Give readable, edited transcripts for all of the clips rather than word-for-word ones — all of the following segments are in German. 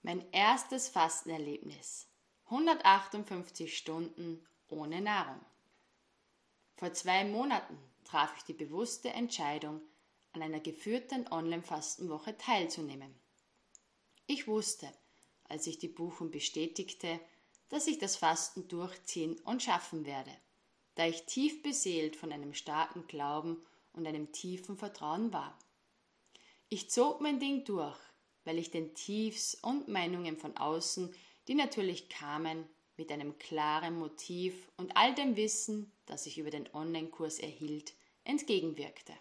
Mein erstes Fastenerlebnis. 158 Stunden ohne Nahrung. Vor 2 Monaten traf ich die bewusste Entscheidung, an einer geführten Online-Fastenwoche teilzunehmen. Ich wusste, als ich die Buchung bestätigte, dass ich das Fasten durchziehen und schaffen werde, da ich tief beseelt von einem starken Glauben und einem tiefen Vertrauen war. Ich zog mein Ding durch, weil ich den Tiefs und Meinungen von außen, die natürlich kamen, mit einem klaren Motiv und all dem Wissen, das ich über den Online-Kurs erhielt, entgegenwirkte.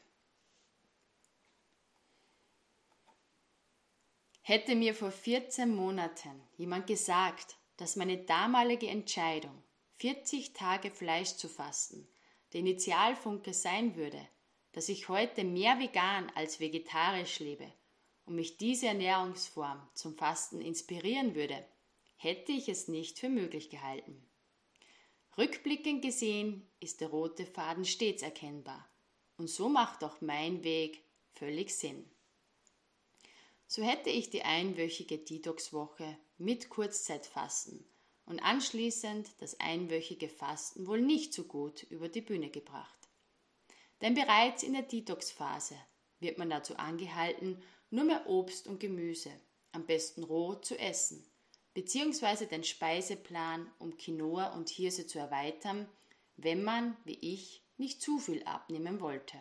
Hätte mir vor 14 Monaten jemand gesagt, dass meine damalige Entscheidung, 40 Tage Fleisch zu fasten, der Initialfunke sein würde, dass ich heute mehr vegan als vegetarisch lebe und mich diese Ernährungsform zum Fasten inspirieren würde, hätte ich es nicht für möglich gehalten. Rückblickend gesehen ist der rote Faden stets erkennbar und so macht auch mein Weg völlig Sinn. So hätte ich die einwöchige Detox-Woche mit Kurzzeitfasten und anschließend das einwöchige Fasten wohl nicht so gut über die Bühne gebracht. Denn bereits in der Detox-Phase wird man dazu angehalten, nur mehr Obst und Gemüse, am besten roh, zu essen, beziehungsweise den Speiseplan um Quinoa und Hirse zu erweitern, wenn man, wie ich, nicht zu viel abnehmen wollte.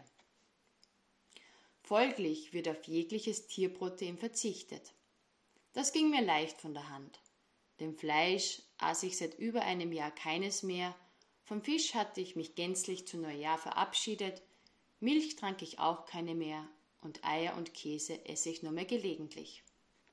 Folglich wird auf jegliches Tierprotein verzichtet. Das ging mir leicht von der Hand. Dem Fleisch aß ich seit über einem Jahr keines mehr, vom Fisch hatte ich mich gänzlich zu Neujahr verabschiedet, Milch trank ich auch keine mehr und Eier und Käse esse ich nur mehr gelegentlich.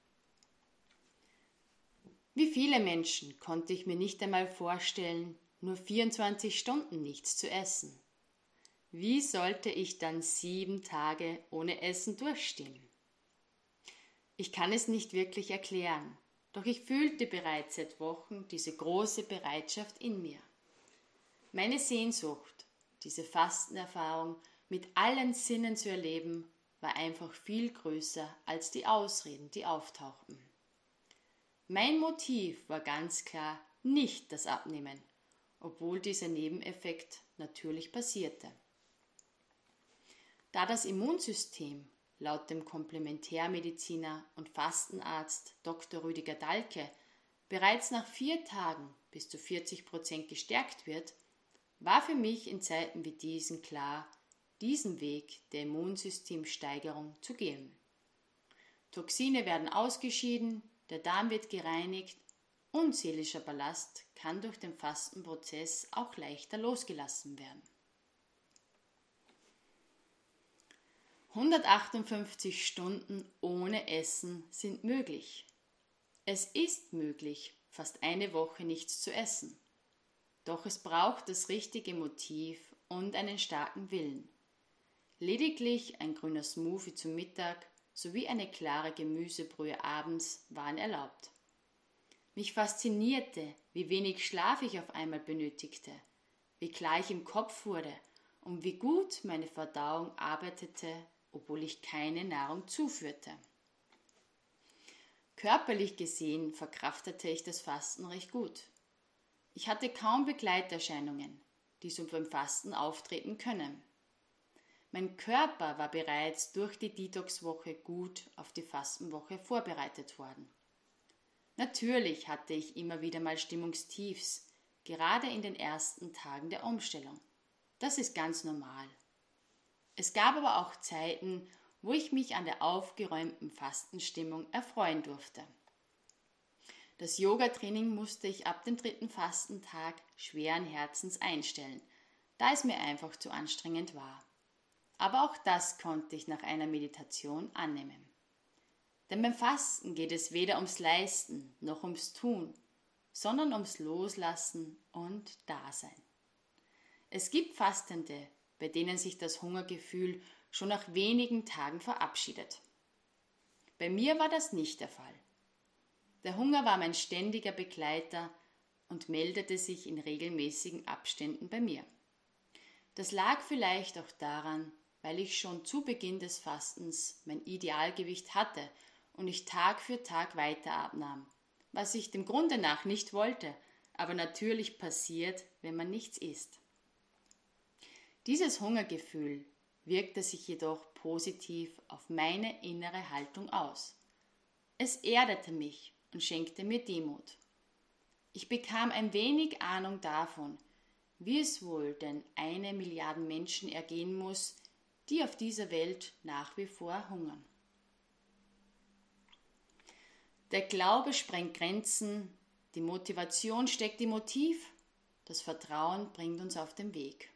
Wie viele Menschen konnte ich mir nicht einmal vorstellen, nur 24 Stunden nichts zu essen. Wie sollte ich dann 7 Tage ohne Essen durchstehen? Ich kann es nicht wirklich erklären, doch ich fühlte bereits seit Wochen diese große Bereitschaft in mir. Meine Sehnsucht, diese Fastenerfahrung mit allen Sinnen zu erleben, war einfach viel größer als die Ausreden, die auftauchten. Mein Motiv war ganz klar nicht das Abnehmen, obwohl dieser Nebeneffekt natürlich passierte. Da das Immunsystem laut dem Komplementärmediziner und Fastenarzt Dr. Rüdiger Dahlke bereits nach 4 Tagen bis zu 40% gestärkt wird, war für mich in Zeiten wie diesen klar, diesen Weg der Immunsystemsteigerung zu gehen. Toxine werden ausgeschieden, der Darm wird gereinigt und seelischer Ballast kann durch den Fastenprozess auch leichter losgelassen werden. 158 Stunden ohne Essen sind möglich. Es ist möglich, fast eine Woche nichts zu essen. Doch es braucht das richtige Motiv und einen starken Willen. Lediglich ein grüner Smoothie zum Mittag sowie eine klare Gemüsebrühe abends waren erlaubt. Mich faszinierte, wie wenig Schlaf ich auf einmal benötigte, wie klar ich im Kopf wurde und wie gut meine Verdauung arbeitete, obwohl ich keine Nahrung zuführte. Körperlich gesehen verkraftete ich das Fasten recht gut. Ich hatte kaum Begleiterscheinungen, die so beim Fasten auftreten können. Mein Körper war bereits durch die Detox-Woche gut auf die Fastenwoche vorbereitet worden. Natürlich hatte ich immer wieder mal Stimmungstiefs, gerade in den ersten Tagen der Umstellung. Das ist ganz normal. Es gab aber auch Zeiten, wo ich mich an der aufgeräumten Fastenstimmung erfreuen durfte. Das Yoga-Training musste ich ab dem 3. Fastentag schweren Herzens einstellen, da es mir einfach zu anstrengend war. Aber auch das konnte ich nach einer Meditation annehmen. Denn beim Fasten geht es weder ums Leisten noch ums Tun, sondern ums Loslassen und Dasein. Es gibt Fastende, bei denen sich das Hungergefühl schon nach wenigen Tagen verabschiedet. Bei mir war das nicht der Fall. Der Hunger war mein ständiger Begleiter und meldete sich in regelmäßigen Abständen bei mir. Das lag vielleicht auch daran, weil ich schon zu Beginn des Fastens mein Idealgewicht hatte und ich Tag für Tag weiter abnahm, was ich dem Grunde nach nicht wollte, aber natürlich passiert, wenn man nichts isst. Dieses Hungergefühl wirkte sich jedoch positiv auf meine innere Haltung aus. Es erdete mich und schenkte mir Demut. Ich bekam ein wenig Ahnung davon, wie es wohl denn 1 Milliarde Menschen ergehen muss, die auf dieser Welt nach wie vor hungern. Der Glaube sprengt Grenzen, die Motivation steckt im Motiv, das Vertrauen bringt uns auf den Weg.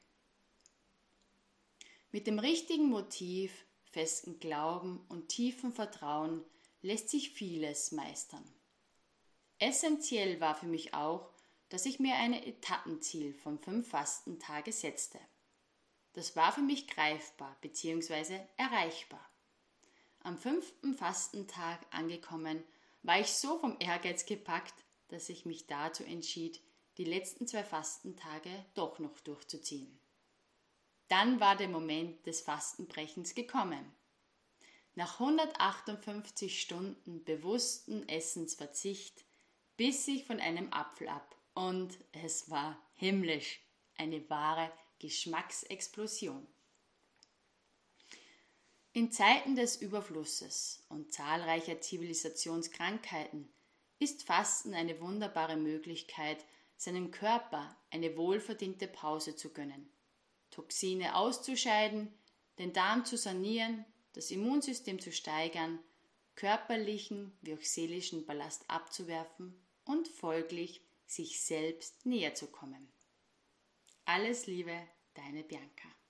Mit dem richtigen Motiv, festen Glauben und tiefem Vertrauen lässt sich vieles meistern. Essentiell war für mich auch, dass ich mir ein Etappenziel von 5 Fastentage setzte. Das war für mich greifbar bzw. erreichbar. Am 5. Fastentag angekommen, war ich so vom Ehrgeiz gepackt, dass ich mich dazu entschied, die letzten 2 Fastentage doch noch durchzuziehen. Dann war der Moment des Fastenbrechens gekommen. Nach 158 Stunden bewussten Essensverzicht biss ich von einem Apfel ab und es war himmlisch, eine wahre Geschmacksexplosion. In Zeiten des Überflusses und zahlreicher Zivilisationskrankheiten ist Fasten eine wunderbare Möglichkeit, seinem Körper eine wohlverdiente Pause zu gönnen, Toxine auszuscheiden, den Darm zu sanieren, das Immunsystem zu steigern, körperlichen wie auch seelischen Ballast abzuwerfen und folglich sich selbst näher zu kommen. Alles Liebe, deine Bianca.